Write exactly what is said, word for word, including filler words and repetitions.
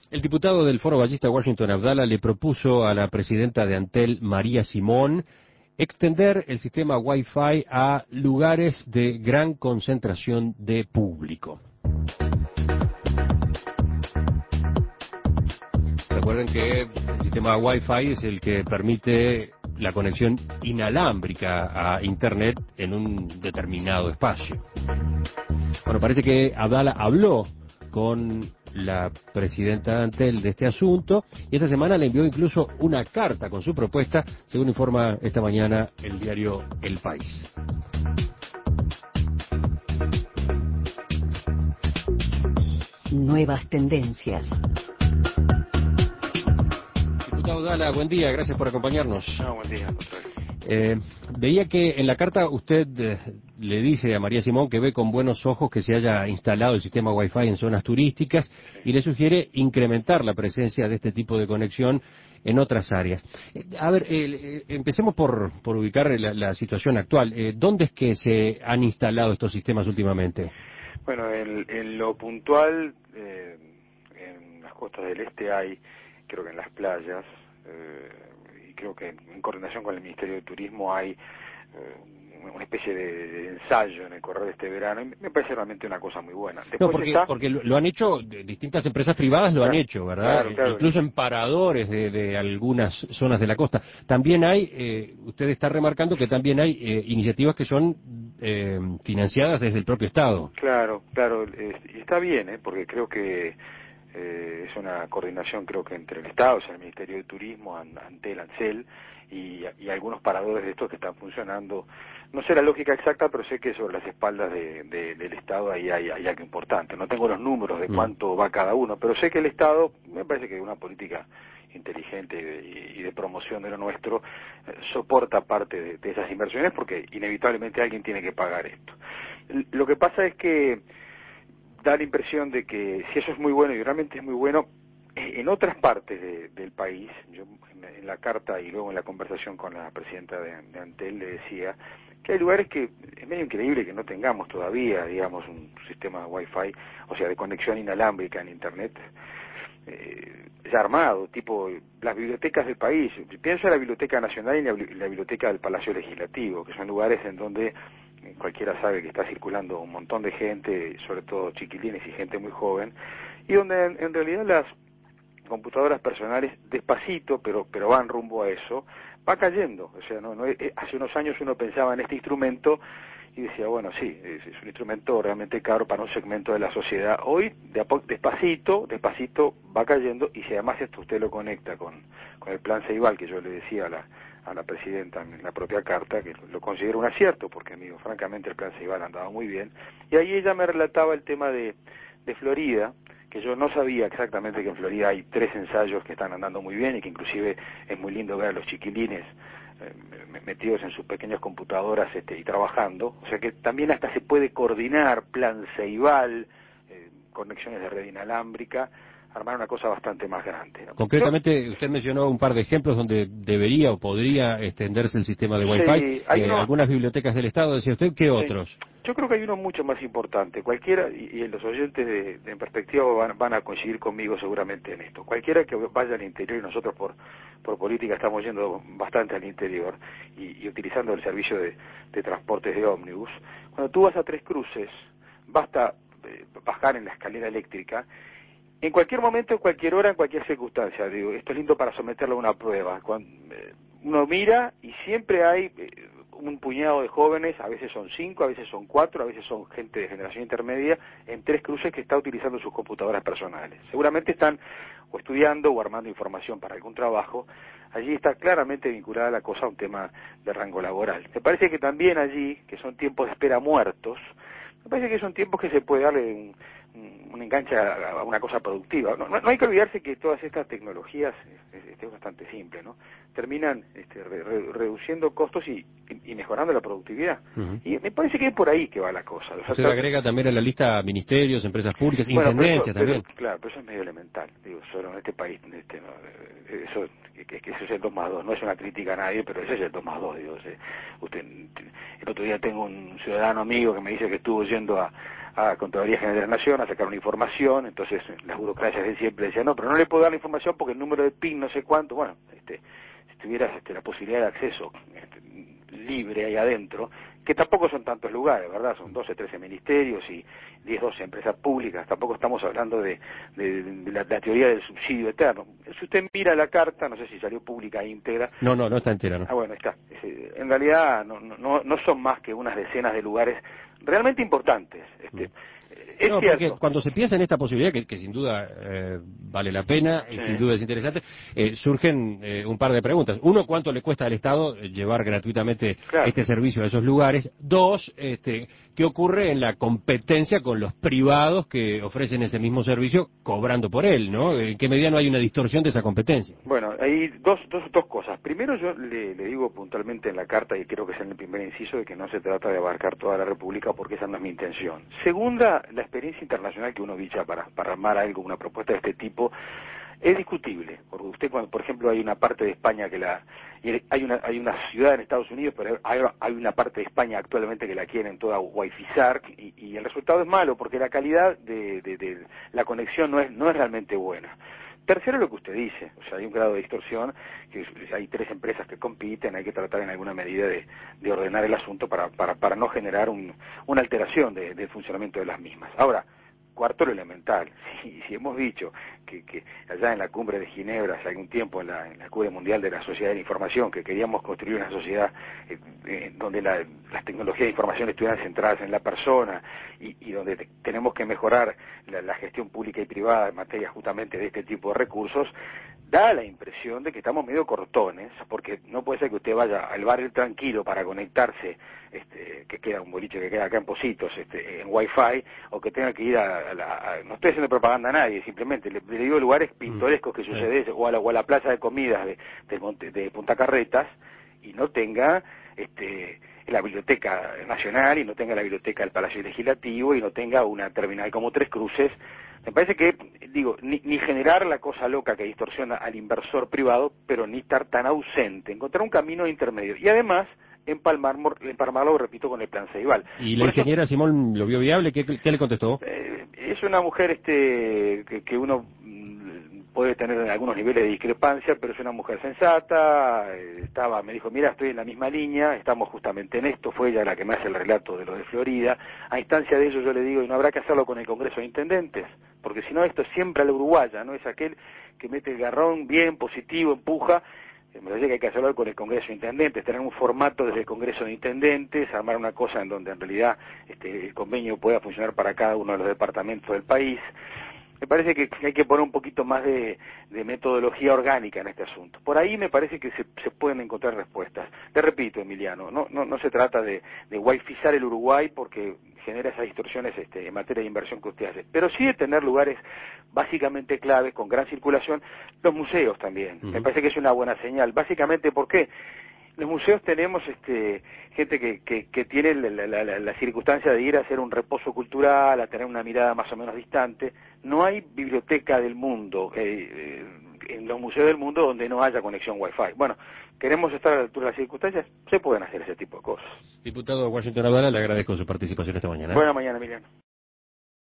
El diputado del Foro Ballista Washington Abdala le propuso a la presidenta de Antel, María Simón, extender el sistema Wi-Fi a lugares de gran concentración de público. Recuerden que el sistema Wi-Fi es el que permite la conexión inalámbrica a Internet en un determinado espacio. Bueno, parece que Abdala habló con la presidenta de Antel de este asunto y esta semana le envió incluso una carta con su propuesta, según informa esta mañana el diario El País. Nuevas tendencias. Diputado Abdala, buen día, gracias por acompañarnos. No, buen día. Eh, veía que en la carta usted eh, le dice a María Simón que ve con buenos ojos que se haya instalado el sistema Wi-Fi en zonas turísticas y le sugiere incrementar la presencia de este tipo de conexión en otras áreas. Eh, a ver, eh, empecemos por, por ubicar la, la situación actual. Eh, ¿Dónde es que se han instalado estos sistemas últimamente? Bueno, en, en lo puntual, eh, en las costas del este hay, creo que en las playas, eh, y creo que en coordinación con el Ministerio de Turismo hay eh, una especie de, de ensayo en el correr de este verano, y me parece realmente una cosa muy buena. Después No, porque, está... porque lo, lo han hecho, distintas empresas privadas lo claro, han hecho, ¿verdad? Claro, claro. Incluso en paradores de, de algunas zonas de la costa. También hay, eh, usted está remarcando que también hay eh, iniciativas que son eh, financiadas desde el propio Estado. Claro, claro, eh, y está bien, ¿eh? Porque creo que eh, es una coordinación, creo que entre el Estado, o sea, el Ministerio de Turismo, Antel, Ancel, y, y algunos paradores de estos que están funcionando. No sé la lógica exacta, pero sé que sobre las espaldas de, de, del Estado ahí hay, hay algo importante. No tengo los números de cuánto va cada uno, pero sé que el Estado, me parece que una política inteligente y de, y de promoción de lo nuestro, eh, soporta parte de, de esas inversiones porque inevitablemente alguien tiene que pagar esto. Lo que pasa es que da la impresión de que si eso es muy bueno y realmente es muy bueno, en otras partes de, del país, yo en, en la carta y luego en la conversación con la presidenta de, de Antel le decía que hay lugares que es medio increíble que no tengamos todavía, digamos, un sistema de Wi-Fi, o sea, de conexión inalámbrica en Internet, eh, ya armado, tipo las bibliotecas del país. Pienso en la Biblioteca Nacional y la, la Biblioteca del Palacio Legislativo, que son lugares en donde eh, cualquiera sabe que está circulando un montón de gente, sobre todo chiquilines y gente muy joven, y donde en, en realidad las computadoras personales despacito, pero pero van rumbo a eso, va cayendo. O sea, no, no eh, hace unos años uno pensaba en este instrumento y decía, bueno, sí, es, es un instrumento realmente caro para un segmento de la sociedad. Hoy, de a po despacito, despacito va cayendo, y si además esto usted lo conecta con, con el plan Ceibal, que yo le decía a la, a la presidenta en la propia carta, que lo considero un acierto, porque, amigo, francamente el plan Ceibal andaba muy bien, y ahí ella me relataba el tema de, de Florida, que yo no sabía exactamente que en Florida hay tres ensayos que están andando muy bien y que inclusive es muy lindo ver a los chiquilines eh, metidos en sus pequeñas computadoras este, y trabajando. O sea que también hasta se puede coordinar plan Ceibal, eh, conexiones de red inalámbrica, armar una cosa bastante más grande, ¿no? Concretamente, Yo, usted mencionó un par de ejemplos donde debería o podría extenderse el sistema de Wi-Fi. sí, hay Eh, uno, algunas bibliotecas del Estado, decía usted, ¿qué sí, otros? yo creo que hay uno mucho más importante. Cualquiera, y, y los oyentes de, de En Perspectiva van, van a coincidir conmigo seguramente en esto. Cualquiera que vaya al interior, y nosotros por, por política estamos yendo bastante al interior y, y utilizando el servicio de, de transportes de ómnibus, cuando tú vas a Tres Cruces, basta eh, bajar en la escalera eléctrica. En cualquier momento, en cualquier hora, en cualquier circunstancia, digo, esto es lindo para someterlo a una prueba. Cuando, eh, uno mira y siempre hay eh, un puñado de jóvenes, a veces son cinco, a veces son cuatro, a veces son gente de generación intermedia, en Tres Cruces que está utilizando sus computadoras personales. Seguramente están o estudiando o armando información para algún trabajo. Allí está claramente vinculada la cosa a un tema de rango laboral. Me parece que también allí, que son tiempos de espera muertos, me parece que son tiempos que se puede darle un, un enganche a una cosa productiva. No, no, no hay que olvidarse que todas estas tecnologías, es, es, es bastante simple, ¿no? Terminan este, re, re, reduciendo costos y, y, y mejorando la productividad. Uh-huh. Y me parece que es por ahí que va la cosa. O sea, usted agrega también a la lista ministerios, empresas públicas, bueno, intendencias pero eso, también. Pero, claro, pero eso es medio elemental. Digo, solo en este país, este, no, eso, que, que eso es el dos más dos. No es una crítica a nadie, pero ese es el dos más dos. Digo, o sea, usted, el otro día tengo un ciudadano amigo que me dice que estuvo yendo a a Contraloría General de la Nación a sacar una información, entonces las burocracias de siempre decían, no, pero no le puedo dar la información porque el número de P I N no sé cuánto, bueno, este, si tuvieras este, la posibilidad de acceso este, libre ahí adentro, que tampoco son tantos lugares, ¿verdad? Son doce, trece ministerios y diez, doce empresas públicas, tampoco estamos hablando de, de, de la, la teoría del subsidio eterno. Si usted mira la carta, no sé si salió pública íntegra. No, no, no está entera, ¿no? Ah, bueno, está. En realidad no, no, no son más que unas decenas de lugares realmente importantes. Este, es no, cierto. porque cuando se piensa en esta posibilidad, que, que sin duda eh, vale la pena y Sí. sin duda es interesante, eh, surgen eh, un par de preguntas. Uno, ¿cuánto le cuesta al Estado eh, llevar gratuitamente Claro. este servicio a esos lugares? Dos, este, ¿qué ocurre en la competencia con los privados que ofrecen ese mismo servicio cobrando por él, ¿no? ¿En qué medida no hay una distorsión de esa competencia? Bueno, hay dos, dos, dos cosas. Primero, yo le, le digo puntualmente en la carta, y creo que es en el primer inciso, de que no se trata de abarcar toda la República porque esa no es mi intención. Segunda, la experiencia internacional que uno dicha para, para armar algo, una propuesta de este tipo, es discutible, porque usted, cuando, por ejemplo, hay una parte de España que la... hay una hay una ciudad en Estados Unidos, pero hay, hay una parte de España actualmente que la quieren toda wifizar, y, y el resultado es malo, porque la calidad de, de, de la conexión no es no es realmente buena. Tercero, lo que usted dice, o sea, hay un grado de distorsión, que hay tres empresas que compiten, hay que tratar en alguna medida de, de ordenar el asunto para, para, para no generar un, una alteración de, del funcionamiento de las mismas. Ahora, cuarto, lo elemental, si, si hemos dicho que, que allá en la cumbre de Ginebra, hace algún tiempo, en la, en la cumbre mundial de la sociedad de la información, que queríamos construir una sociedad eh, eh, donde la, las tecnologías de información estuvieran centradas en la persona y, y donde te, tenemos que mejorar la, la gestión pública y privada en materia justamente de este tipo de recursos, da la impresión de que estamos medio cortones, porque no puede ser que usted vaya al barrio tranquilo para conectarse, este, que queda un boliche que queda acá en Positos, este, en Wi-Fi, o que tenga que ir a, a la... A, no estoy haciendo propaganda a nadie, simplemente le, le digo lugares pintorescos que sí. sucede eso, o a la, o a la plaza de comidas de, de, Monte, de Punta Carretas, y no tenga este la Biblioteca Nacional, y no tenga la Biblioteca del Palacio Legislativo, y no tenga una terminal como Tres Cruces. Me parece que, digo, ni, ni generar la cosa loca que distorsiona al inversor privado, pero ni estar tan ausente, encontrar un camino intermedio. Y además, empalmar, empalmarlo, repito, con el plan Ceibal. ¿Y la Por eso, ingeniera Simón lo vio viable? ¿Qué, qué le contestó? Eh, es una mujer este que, que uno mm, puede tener algunos niveles de discrepancia, pero es una mujer sensata. eh, estaba, me dijo, mira, estoy en la misma línea, estamos justamente en esto, fue ella la que me hace el relato de lo de Florida. A instancia de ello yo le digo, y no habrá que hacerlo con el Congreso de Intendentes, porque si no esto es siempre a la uruguaya, no es aquel que mete el garrón bien, positivo, empuja. Me parece que hay que hacerlo con el Congreso de Intendentes, tener un formato desde el Congreso de Intendentes, armar una cosa en donde en realidad este, el convenio pueda funcionar para cada uno de los departamentos del país. Me parece que hay que poner un poquito más de, de metodología orgánica en este asunto. Por ahí me parece que se, se pueden encontrar respuestas. Te repito, Emiliano, no, no, no se trata de, de wifizar el Uruguay porque genera esas distorsiones este, en materia de inversión que usted hace, pero sí de tener lugares básicamente claves, con gran circulación, los museos también. Uh-huh. Me parece que es una buena señal. Básicamente, ¿por qué? Los museos tenemos este, gente que, que, que tiene la, la, la, la circunstancia de ir a hacer un reposo cultural, a tener una mirada más o menos distante. No hay biblioteca del mundo, eh, eh, en los museos del mundo, donde no haya conexión Wi-Fi. Bueno, queremos estar a la altura de las circunstancias, se pueden hacer ese tipo de cosas. Diputado Washington Abdala, le agradezco su participación esta mañana. Buena mañana, Emiliano.